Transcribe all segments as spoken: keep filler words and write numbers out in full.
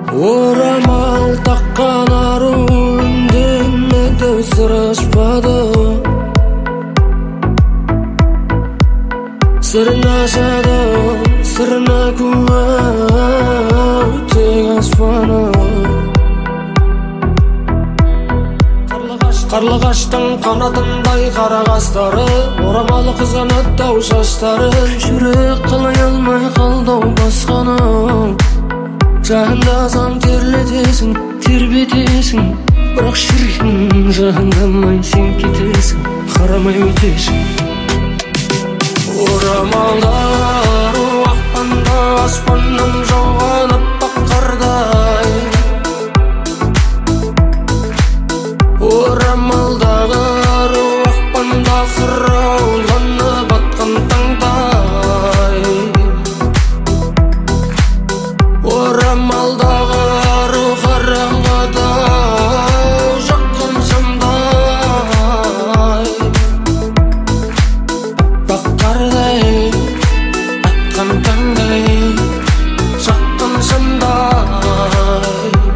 Орамал таққан ару үндемеді, сыр ашпады. Сырын ашады, сырына куә тек аспаны. Қарлығаштың қанатындай қара қастары, орамалы қызғанады дау шаштары. Жүрек қалай алмай қалдау басқаны. Жағындасаң терлетесің, тербетесің, бірақ шіркін жағындамай сен кетесің, қарамай өтесің. Орамалдар уақпанда аспаннан жауған аппақ қардай. Орамалдағы уақпанда қырауланып атқан таңдай. Орамалдағы ару қараңғыда жаққан шамдай. Аппақ қардай атқан таңдай, жаққан шамдай.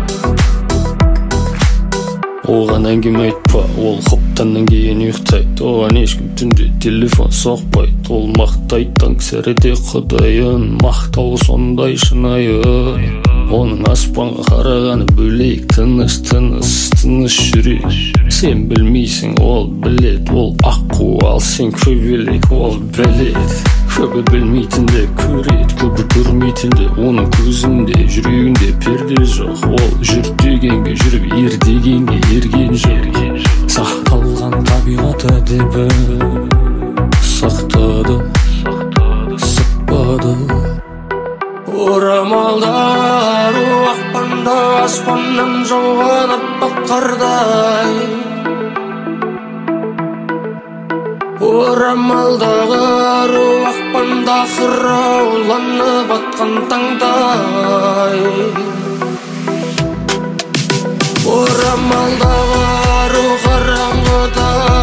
Оған әңгіме айтпа, ол құптаннан кейін ұйықтайды. Оған ешкім түнде телефон соқпайды. Ол мақтайды таңсәріде құдайын, мақтауы сондай шынайы. Оның аспанға қарағаны бөлек, тыныш, тыныш, тыныш жүрек. Сен білмейсің, ол білет, ол аққу, ал сен көбелек, ол білет. Көбі білмейтінді көрет, көбі көрмейтінді оның көзінде, жүрегінде перде жоқ. Ол жүр дегенге жүріп, ер дегенге ерген жоқ. Сақталған табиғат әдебі сақтады, сықпады. Орамалдар уақпанда аспаннан жауған аппақ қардай. Орамалдағы ару ақпанда қырауланып атқан таңдай. Орамалдағы ару қараңғыда